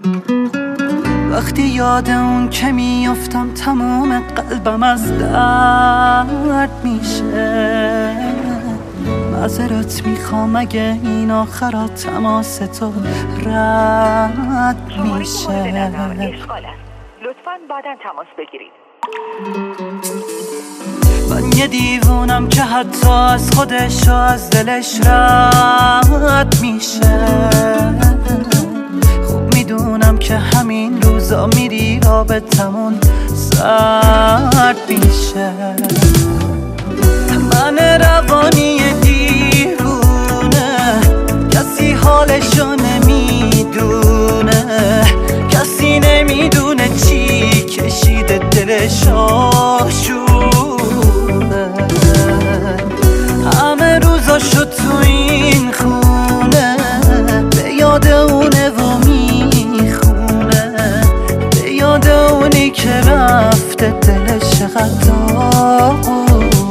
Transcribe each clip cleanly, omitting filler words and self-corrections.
وقتی یاد اون که میافتم تمام قلبم از درد میشه. معذرت میخوام اگه این آخرات تماس تو رد میشه. لطفاً بعداً تماس بگیرید. من یه دیوونم که حتی از خودش و از دلش رد میشه. خوب میدونم که همین روزا میری رابطمون سرد میشه. من روانی دیوونه، کسی حالشو نمیدونه، کسی نمیدونه چی کشیده دلش آشونه. همه روزاشو تو این خونه به یاد اونه و میخونه، به یاد اونی که رفته دلش غداغونه.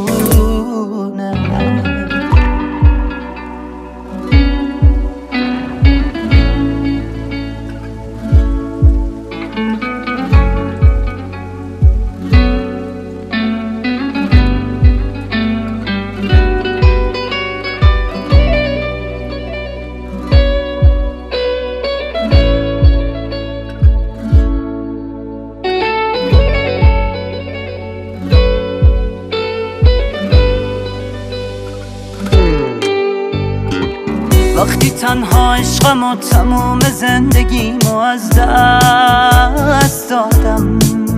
وقتی تنها عشقم و تموم زندگیمو از دست دادم،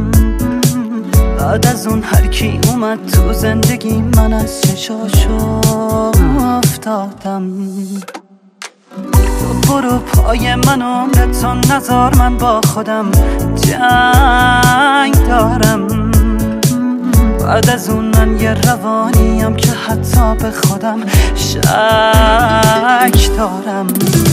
بعد از اون هر کی اومد تو زندگی من از چشاشو افتادم. تو برو پای من عمرتو نذار، من با خودم جنگ دارم. بعد از اون من یه روانیم که حتی به خودم شک دارم.